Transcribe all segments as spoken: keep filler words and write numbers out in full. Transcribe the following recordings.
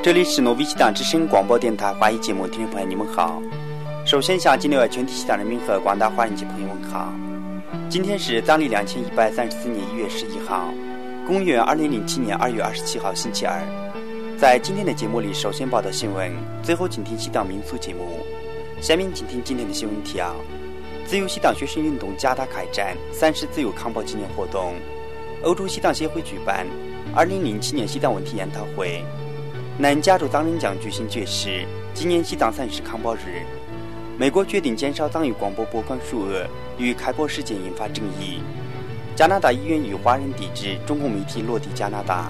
这里是诺维西党之声广播电台华语节目，听众朋友你们好。首先向境内外全体西党人民和广大华人及朋友问好。今天是藏历两千一百三十四年一月十一号，公元二零零七年二月二十七号星期二。在今天的节目里，首先报道新闻，最后请听西党民俗节目。下面请听今天的新闻提要：自由西党学生运动加大开展，三十自由康保纪念活动。欧洲西党协会举办二零零七年西党问题研讨会。南加州藏人奖举行绝食，纪念西藏三十康保日。美国决定减少藏语广播播放数额，与开播事件引发争议。加拿大医院与华人抵制中共媒体落地加拿大。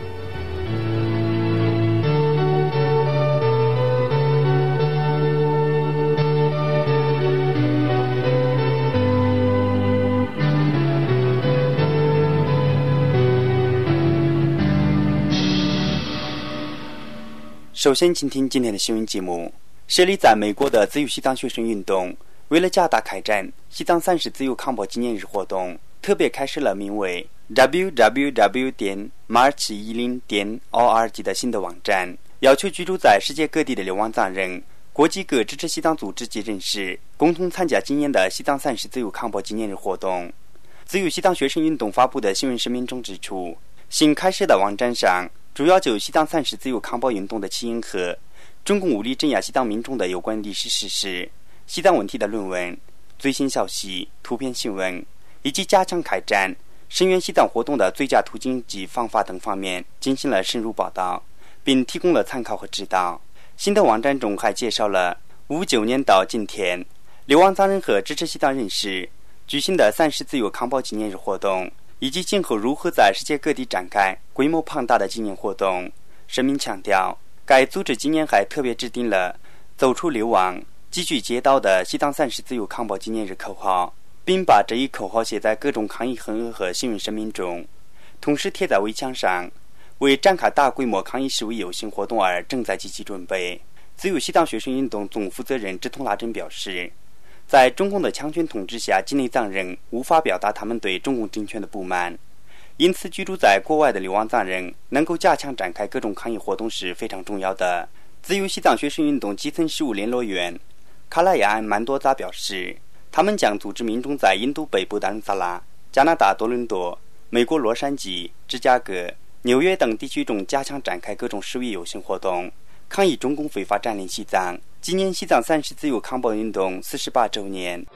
首先请听今天的新闻节目。设立在美国的自由西藏学生运动为了加大开展西藏三十自由康保纪念日活动，特别开设了名为 double-u double-u double-u 点 march 一零 点 org 的新的网站，要求居住在世界各地的流亡藏人、国际各支持西藏组织及人士共同参加今年的西藏三十自由康保纪念日活动。自由西藏学生运动发布的新闻声明中指出，新开设的网站上主要就西藏三十自由康保运动的起因和中共武力镇压西藏民众的有关历史事实、西藏问题的论文、最新消息、图片新闻，以及加强开展声援西藏活动的最佳途径及方法等方面进行了深入报道，并提供了参考和指导。新的网站中还介绍了五九年到今天流亡藏人和支持西藏人士举行的三十自由康保纪念日活动，以及今后如何在世界各地展开规模庞大的纪念活动。声明强调，该组织今年还特别制定了走出流亡、继续街道的西藏三十自由康保纪念日口号，并把这一口号写在各种抗议横额和新闻声明中，同时贴在围墙上。为展开大规模抗议示威游行活动而正在积极准备。自由西藏学生运动总负责人支通拉真表示，在中共的强权统治下，境内藏人无法表达他们对中共政权的不满，因此居住在国外的流亡藏人能够加强展开各种抗议活动是非常重要的。自由西藏学生运动基层事务联络员卡拉亚安曼多扎表示，他们将组织民众在印度北部达伦萨拉、加拿大多伦多、美国洛杉矶、芝加哥、纽约等地区中加强展开各种示威游行活动，抗议中共非法占领西藏，纪念西藏三十自由康保运动四十八周年。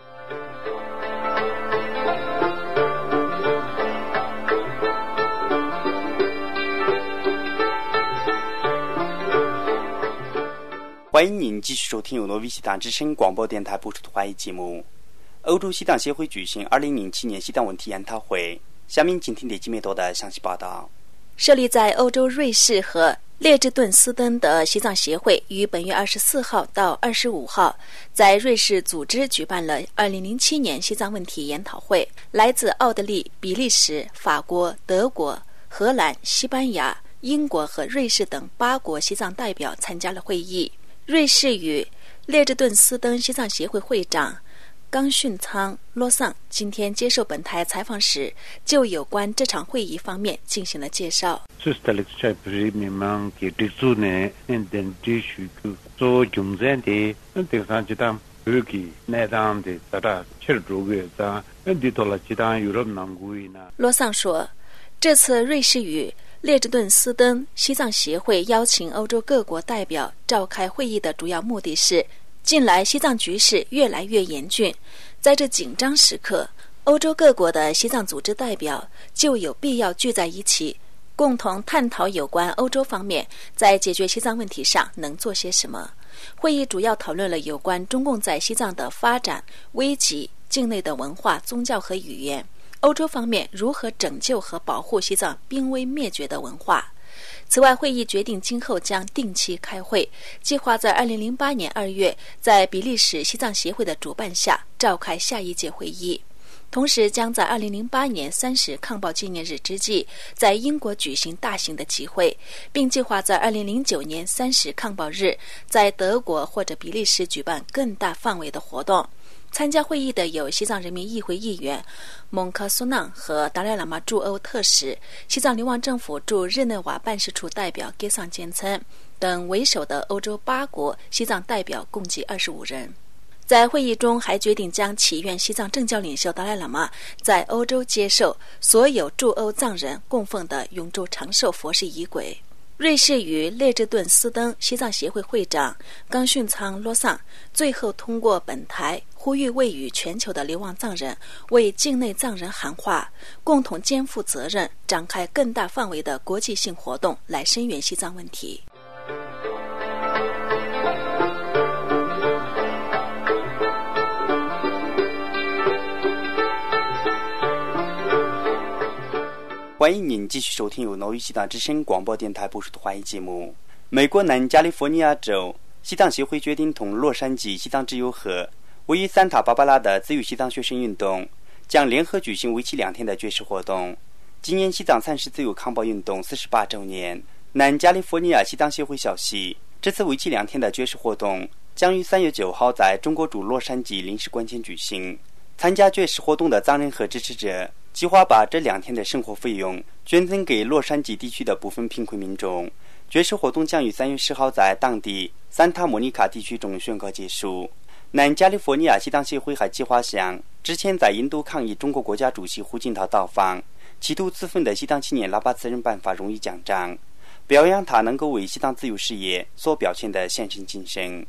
欢迎您继续收听由诺维西党之声广播电台播出的华语节目。欧洲西藏协会举行二零零七年西藏问题研讨会，下面请听列基梅多的详细报道。 设立在欧洲瑞士和列支敦斯登的西藏协会于本月二十四号到二十五号在瑞士组织举办了二零零七年西藏问题研讨会。来自奥地利、比利时、法国、德国、荷兰、西班牙、英国和瑞士等八国西藏代表参加了会议。瑞士与列支敦斯登西藏协会会长冈训仓洛桑今天接受本台采访时，就有关这场会议方面进行了介绍。洛桑说，这次瑞士与列支敦斯登西藏协会邀请欧洲各国代表召开会议的主要目的是，近来西藏局势越来越严峻，在这紧张时刻，欧洲各国的西藏组织代表就有必要聚在一起，共同探讨有关欧洲方面在解决西藏问题上能做些什么。会议主要讨论了有关中共在西藏的发展、危及境内的文化、宗教和语言，欧洲方面如何拯救和保护西藏濒危灭绝的文化。此外，会议决定今后将定期开会，计划在二零零八年二月在比利时西藏协会的主办下召开下一届会议，同时将在二零零八年三十抗暴纪念日之际在英国举行大型的集会，并计划在二零零九年三十抗暴日在德国或者比利时举办更大范围的活动。参加会议的有西藏人民议会议员蒙克苏囊和达赖喇嘛驻欧特使、西藏流亡政府驻日内瓦办事处代表给桑坚岑、 等为首的欧洲八国西藏代表共计二十五人。在会议中还决定将祈愿西藏政教领袖达赖喇嘛在欧洲接受所有驻欧藏人供奉的永驻长寿佛事仪轨。瑞士与列支顿斯登西藏协会会长冈训仓洛桑最后通过本台呼吁未与全球的流亡藏人为境内藏人喊话，共同肩负责任，展开更大范围的国际性活动来声援西藏问题。 欢迎您继续收听由挪威西藏之声广播电台播出的华语节目。美国南加利福尼亚州西藏协会决定同洛杉矶西藏自由河位于桑塔芭芭拉的自由西藏学生运动将联合举行为期两天的绝食活动，纪念西藏三十自由康保运动四十八周年。南加利福尼亚西藏协会消息，这次为期两天的绝食活动将于三月九号在中国驻洛杉矶领事馆前举行。参加绝食活动的藏人和支持者计划把这两天的生活费用捐赠给洛杉矶地区的部分贫困民众。绝食活动将于三月十号在当地桑塔莫尼卡地区中宣告结束。南加利福尼亚西藏协会还计划向之前在印度抗议中国国家主席胡锦涛到访企图自焚的西藏青年拉巴兹人颁发荣誉奖章，表扬他能够为西藏自由事业所表现的献身精神。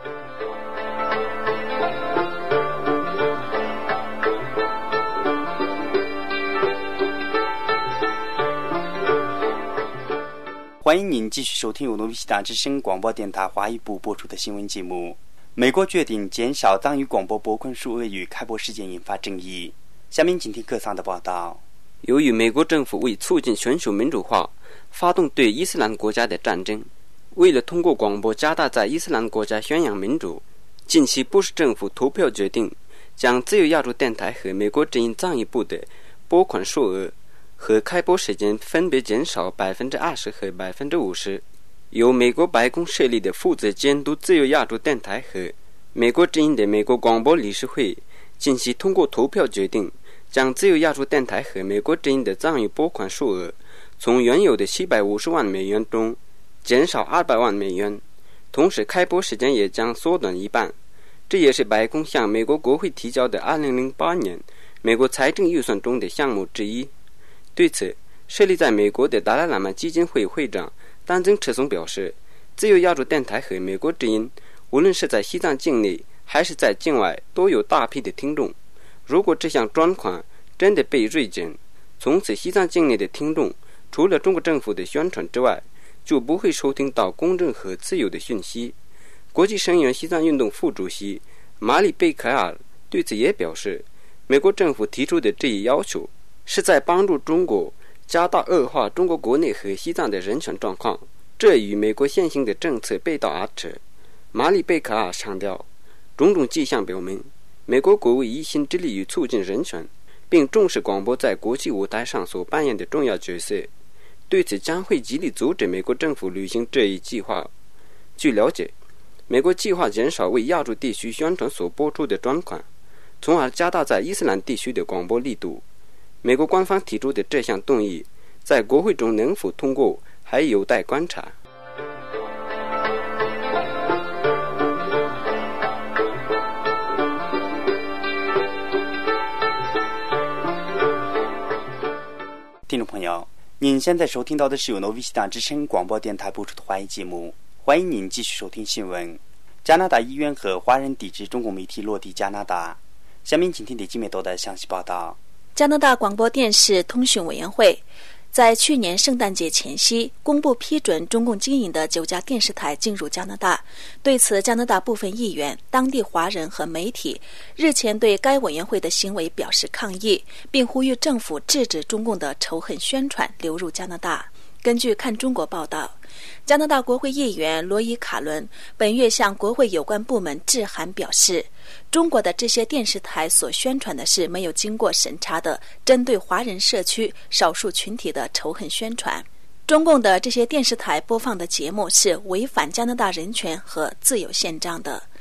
欢迎您继续收听由挪威西藏之声广播电台华语部播出的新闻节目。美国决定减少藏语广播拨款数额与开播时间引发争议。下面请听客桑的报道。 由于美国政府为促进全球民主化，发动对伊斯兰国家的战争，为了通过广播加大在伊斯兰国家宣扬民主，近期布什政府投票决定将自由亚洲电台和美国之音藏语部的拨款数额和开播时间分别减少百分之二十和百分之五十。由美国白宫设立的负责监督自由亚洲电台和美国之音的美国广播理事会近期通过投票决定，将自由亚洲电台和美国之音的藏语拨款数额从原有的七百五十万美元中减少二百万美元，同时开播时间也将缩短一半。这也是白宫向美国国会提交的二零零八年美国财政预算中的项目之一。对此，设立在美国的达赖喇嘛基金会会长丹增赤松表示，自由亚洲电台和美国之音无论是在西藏境内还是在境外都有大批的听众。如果这项专款真的被锐减，从此西藏境内的听众除了中国政府的宣传之外，就不会收听到公正和自由的讯息。国际声援西藏运动副主席马里贝凯尔对此也表示，美国政府提出的这一要求是在帮助中国加大恶化中国国内和西藏的人权状况，这与美国现行的政策背道而驰。马里贝卡尔强调，种种迹象表明，美国国务一心致力于促进人权，并重视广播在国际舞台上所扮演的重要角色，对此将会极力阻止美国政府履行这一计划。据了解，美国计划减少为亚洲地区宣传所拨出的专款，从而加大在伊斯兰地区的广播力度。美国官方提出的这项动议在国会中能否通过还有待观察。 听众朋友，您现在收听到的是由挪威西藏之声广播电台播出的华语节目，欢迎您继续收听新闻。加拿大议员和华人抵制中共媒体落地加拿大。下面请听第几面多的详细报道。 加拿大广播电视通讯委员会在去年圣诞节前夕公布批准中共经营的九家电视台进入加拿大。对此，加拿大部分议员、当地华人和媒体日前对该委员会的行为表示抗议，并呼吁政府制止中共的仇恨宣传流入加拿大。根据看中国报道，加拿大国会议员罗伊·卡伦本月向国会有关部门致函表示，中国的这些电视台所宣传的是没有经过审查的针对华人社区少数群体的仇恨宣传。中共的这些电视台播放的节目是违反加拿大人权和自由宪章的。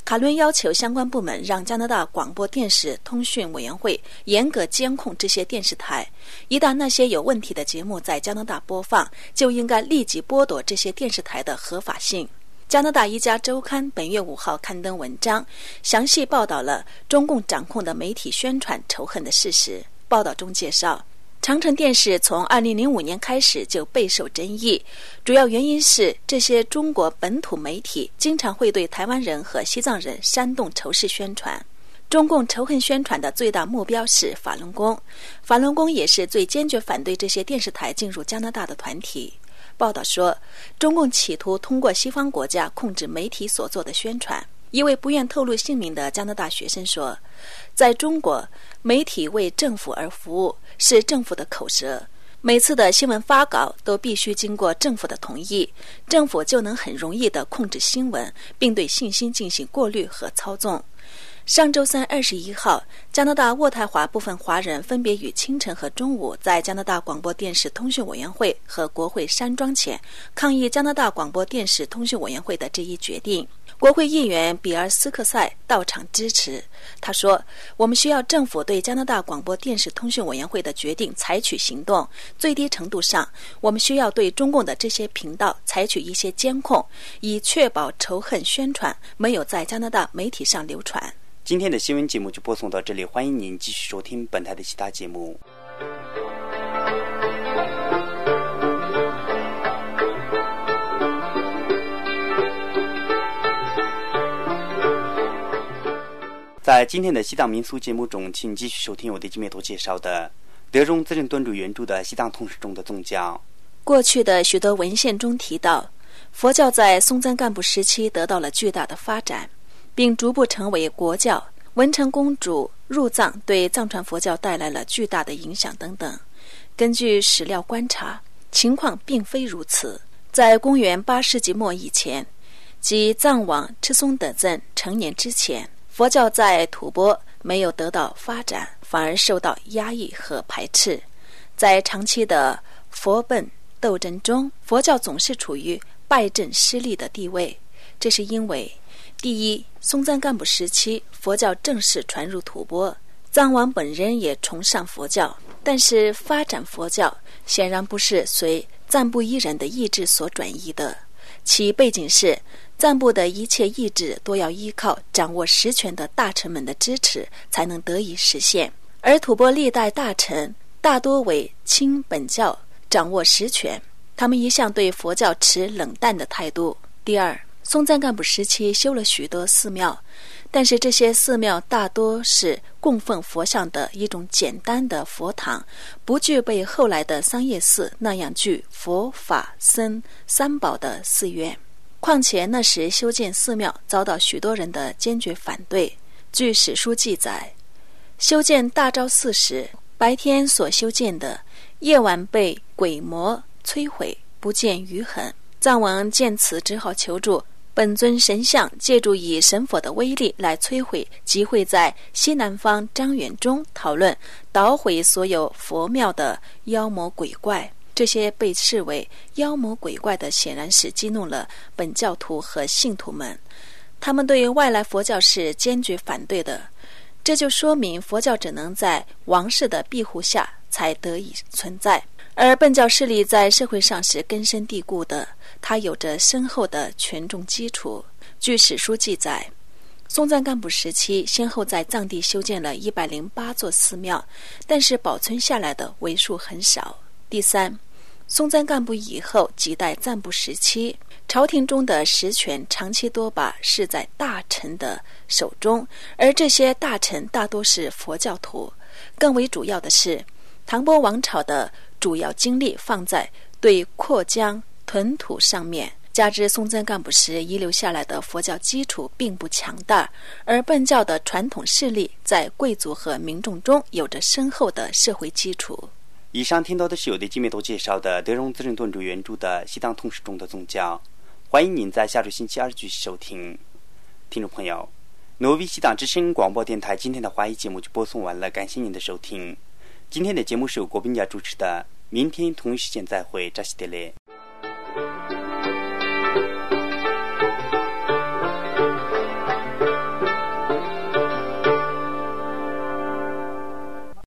卡伦要求相关部门让加拿大广播电视通讯委员会严格监控这些电视台，一旦那些有问题的节目在加拿大播放，就应该立即剥夺这些电视台的合法性。加拿大一家周刊本月五号刊登文章，详细报道了中共掌控的媒体宣传仇恨的事实。报道中介绍，长城电视从二零零五年开始就备受争议，主要原因是这些中国本土媒体经常会对台湾人和西藏人煽动仇视宣传。中共仇恨宣传的最大目标是法轮功，法轮功也是最坚决反对这些电视台进入加拿大的团体。报道说，中共企图通过西方国家控制媒体所做的宣传。一位不愿透露姓名的加拿大学生说，在中国，媒体为政府而服务是政府的口舌，每次的新闻发稿都必须经过政府的同意，政府就能很容易地控制新闻，并对信息进行过滤和操纵。上周三二十一号，加拿大渥太华部分华人分别于清晨和中午在加拿大广播电视通讯委员会和国会山庄前抗议加拿大广播电视通讯委员会的这一决定。国会议员比尔斯克塞到场支持，他说，我们需要政府对加拿大广播电视通讯委员会的决定采取行动，最低程度上，我们需要对中共的这些频道采取一些监控，以确保仇恨宣传没有在加拿大媒体上流传。 今天的新闻节目就播送到这里，欢迎您继续收听本台的其他节目。在今天的西藏民俗节目中，请继续收听我对今面所介绍的德荣资深端主原著的西藏通史中的宗教。 过去的许多文献中提到，佛教在松赞干布时期得到了巨大的发展，并逐步成为国教。文成公主入藏对藏传佛教带来了巨大的影响等等。根据史料观察，情况并非如此。在公元八世纪末以前，即藏王赤松德赞成年之前，佛教在吐蕃没有得到发展，反而受到压抑和排斥。在长期的佛本斗争中，佛教总是处于败阵失利的地位。这是因为，第一，松赞干布时期佛教正式传入吐蕃，藏王本人也崇尚佛教，但是发展佛教显然不是随赞布一人的意志所转移的，其背景是赞布的一切意志都要依靠掌握实权的大臣们的支持才能得以实现，而吐蕃历代大臣大多为亲本教，掌握实权，他们一向对佛教持冷淡的态度。第二，松赞干布时期修了许多寺庙，但是这些寺庙大多是供奉佛像的一种简单的佛堂，不具备后来的桑叶寺那样具佛法僧三宝的寺院。况且那时修建寺庙遭到许多人的坚决反对。据史书记载，修建大昭寺时，白天所修建的，夜晚被鬼魔摧毁，不见余痕。藏王见此，只好求助本尊神像，借助以神佛的威力来摧毁集会在西南方张园中讨论捣毁所有佛庙的妖魔鬼怪。这些被视为妖魔鬼怪的，显然是激怒了本教徒和信徒们，他们对外来佛教是坚决反对的。这就说明佛教只能在王室的庇护下才得以存在，而本教势力在社会上是根深蒂固的，它有着深厚的群众基础。据史书记载，松赞干布时期先后在藏地修建了一百零八座寺庙，但是保存下来的为数很少。第三，松赞干布以后几代赞布时期，朝廷中的实权长期多把是在大臣的手中，而这些大臣大多是佛教徒。更为主要的是，唐波王朝的主要精力放在对扩疆屯土上面，加之松赞干布时遗留下来的佛教基础并不强大，而本教的传统势力在贵族和民众中有着深厚的社会基础。 以上听到的是由对金面都介绍的德荣资深顿主原著的西藏通史中的宗教，欢迎您在下周星期二继续收听。听众朋友，挪威西藏之声广播电台今天的华语节目就播送完了，感谢您的收听。今天的节目是由国宾家主持的，明天同一时间再会，扎西德勒。